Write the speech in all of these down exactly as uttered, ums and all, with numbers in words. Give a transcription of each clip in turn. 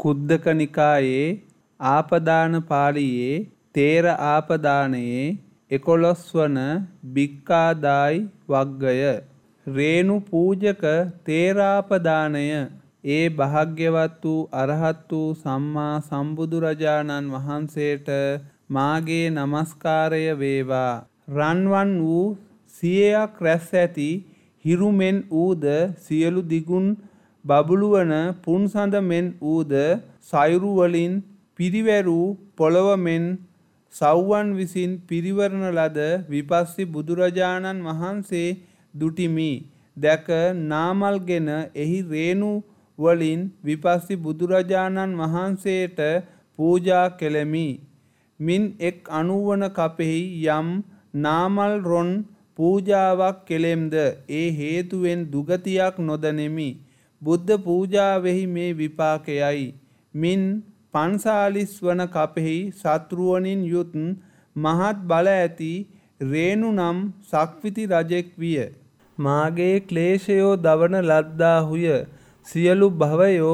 කුද්දක නිකායේ ආපදාන පාළියේ තේර ආපදානයේ එකොළොස් වන භික්ඛාදායි වග්ගය. රේණු පූජක තේරාපදානය ඒ භාග්‍යවත් වූ අරහත් වූ සම්මා සම්බුදුරජාණන් වහන්සේට මාගේ නමස්කාරය වේවා. රන්වන් වූ සියයක් රැස් ඇති හිරුමෙන් ඌද සියලු දිගුන් බබළුවන පුන්සඳ මෙන් ඌද සයුරු වලින් පිරිවැරූ පොළව මෙන් සව්වන් විසින් පිරිවරන ලද විපස්සී බුදුරජාණන් වහන්සේ දුටිමි. දැක නාමල්ගෙන එහි රේණු වලින් විපස්සී බුදුරජාණන් වහන්සේට පූජා කෙළෙමි. මින් එක් අනුවන කපෙහි යම් නාමල් රොන් පූජාවක් කෙළෙම්ද ඒ හේතුවෙන් දුගතියක් නොදනිමි. බුද්ධ පූජාවෙහි මේ විපාකයයි. මින් පන්සාලිස් වන කපෙහි සත්රුවනින් යුත් මහත් බල ඇති රේණු නම් සක්විති රජෙක් විය. මාගේ ක්ලේශයෝ දවන ලද්දාහුය. සියලු භවයෝ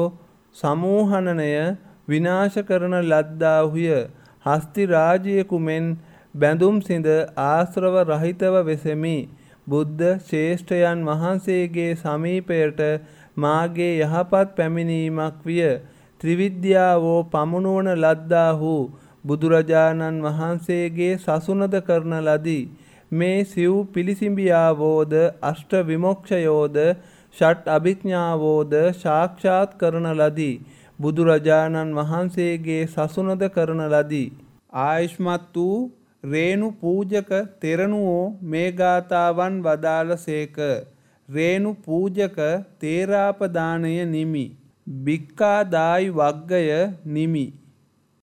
සමූහනනය විනාශ කරන ලද්දාහුය. හස්ති රාජ්‍යයෙකු මෙන් බැඳුම් සිඳ ආශ්‍රව රහිතව වෙසෙමි. බුද්ධ ශ්‍රේෂ්ඨයන් වහන්සේගේ සමීපයට මාගේ යහපත් පැමිණීමක් විය. ත්‍රිවිද්‍යාවෝ පමුණුවන ලද්දාහු බුදුරජාණන් වහන්සේගේ සසුනද කරන ලදී. මේ සිව් පිළිසිඹියාවෝද අෂ්ට විමොක්ෂයෝද ෂට් අභිඥාවෝද සාක්ෂාත් කරන ලදී. බුදුරජාණන් වහන්සේගේ සසුනද කරන ලදී. ආයුෂ්මත් වූ රේණු පූජක තෙරණුවෝ මේ ගාථාවන් වදාළසේක. රේණු පූජක තේරාපදානය නිමි. භික්ඛාදායි වග්ගය නිමි.